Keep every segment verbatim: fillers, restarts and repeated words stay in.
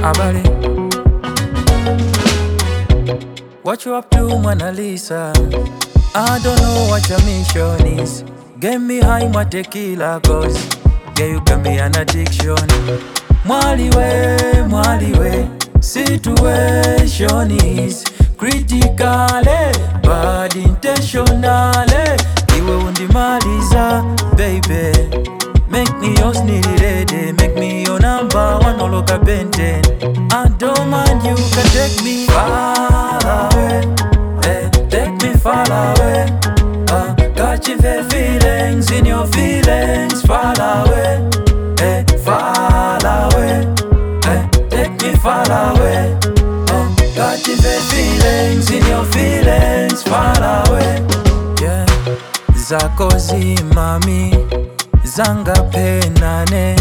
Habari. What you up to, Mona Lisa? I don't know what your mission is. Get me high, my tequila, cause yeah, you can be an addiction. Mwaliwe, mwaliwe, situation is critical, bad intentional. Iwe undimaliza, baby. Make me your snitty lady, make me your number one, all look a benten. I don't mind, you can take me far away, eh, take me far away. uh, Got you the feelings in your feelings, far away, eh, far away, eh, take me far away. uh, Got you the feelings in your feelings, far away. Yeah, zako zimami zanga penane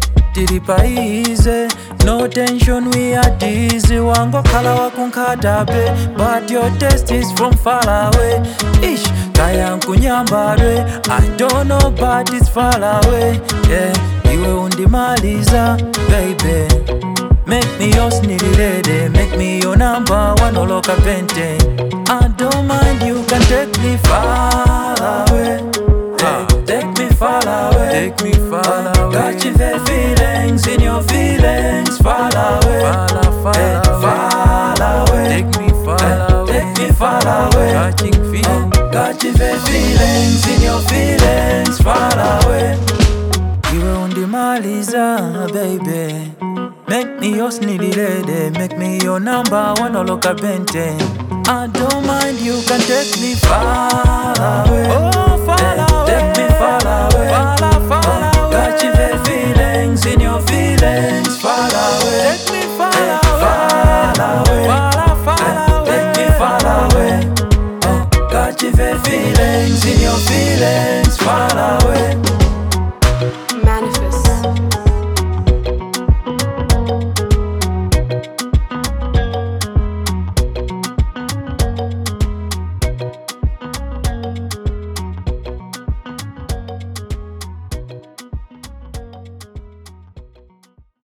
tiripaize, no tension, we are dizzy. Wango kala wakunkadabe, but your taste is from far away. Ish, kaya nkunyambare, I don't know but it's far away. Yeah, iwe undimaliza, baby. Make me your snitty lady, make me your number one, oloka pente. I don't mind, you can take me far away, yeah, take me far away, take me far away. Got you the feelings in your feelings, far away, far, far, hey, far away. Take me far hey, away, take me far away. Catching feelings, uh, got you the feelings in your feelings, far away. Iwe undimaliza, baby. Make me your snitty lady, make me your number one, oloka bente. I don't mind, you can take me far away. Oh, far hey, away. Take me far away. Far, far uh, away. Got you the feelings in your feelings, far away. Take me far hey, away. Far away. Far, far hey, away. Take me far away. Uh, got you the feelings in your feelings.